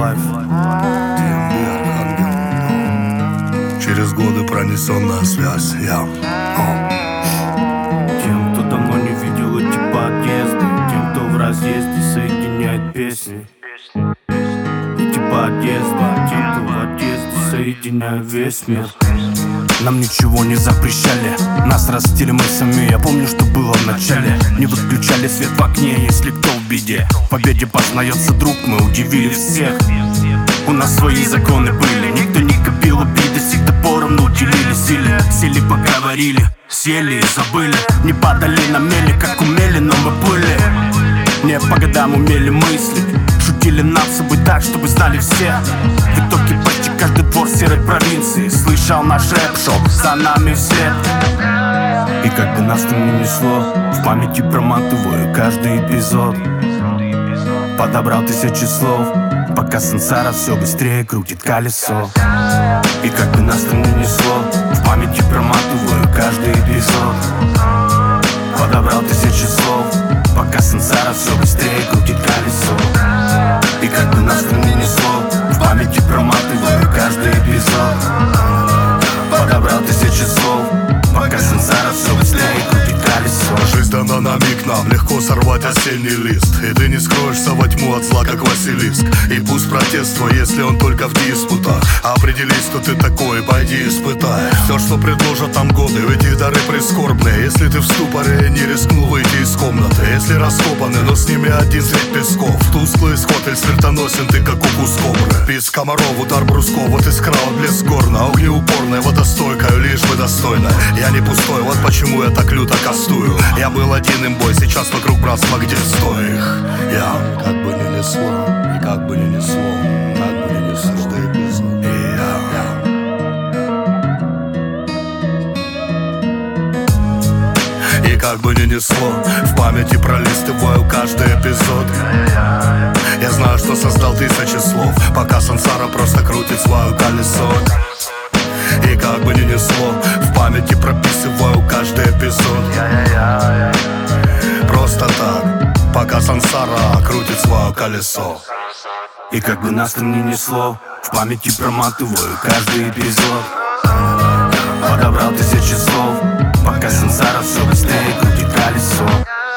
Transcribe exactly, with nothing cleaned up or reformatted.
Life. Через годы пронесенная связь, я Тем, кто давно не видел эти подъезды, тем, кто в разъезде соединяет песни. Эти подъезды, тем, кто в отъезде соединяет весь мир. Нам ничего не запрещали, нас растили мы сами. Я помню, что было в начале. Не выключали свет в окне, если кто в беде. В победе познается друг, мы удивили всех. У нас свои законы были, никто не копил обиды. Всегда поровну делили силы. Сели, поговорили, сели и забыли. Не падали на мели, как умели, но мы плыли. Не по годам умели мыслить. Шутили над собой так, чтобы знали все. В итоге почти каждый двор серой провинции слышал наш рэп-шоп, за нами вслед. И как бы нас там ни несло, в памяти проматываю каждый эпизод. Подобрал тысячи слов, пока сансара все быстрее крутит колесо. И как бы нас там ни несло, в памяти проматываю каждый эпизод. Подобрал тысячи слов, пока сансара все быстрее крутит колесо. И как бы нас там ни несло, в памяти проматываю каждый эпизод. Подобрал тысячи слов, пока сансара все быстрее крутит колесо. Жизнь дана на миг нам, легко сорвать осенний лист. И ты не скроешься во тьму от зла, как Василиск. И пусть протест твой, если он только в диспутах. Определись, кто ты такой, пойди испытай. Все, что предложат нам годы, эти дары прискорбные. Если ты в ступоре, не рискнул выйти из комнаты. Если раскопаны, но с ними один след песков. Тусклый исход, или смертоносен ты, как укус кобры. Писк комаров, удар брусков, вот искра, вот блеск горна. Огнеупорная, водостойкая, лишь бы достойная. Я не пустой, вот почему я так люто кастую. Я был один имбой, сейчас вокруг братства, где сто их. Я как бы не несло, и как бы не несло, как бы не несло. Каждый эпизод. И я, я. И как бы не несло, в памяти пролистываю каждый эпизод. Я знаю, что создал тысячи слов, пока сансара просто крутит свое колесо. И как бы ни несло, в памяти прописываю каждый эпизод. Просто так, пока сансара крутит свое колесо. И как бы нас там ни несло, в памяти проматываю каждый эпизод. Подобрал тысячи слов, пока сансара все быстрее крутит колесо.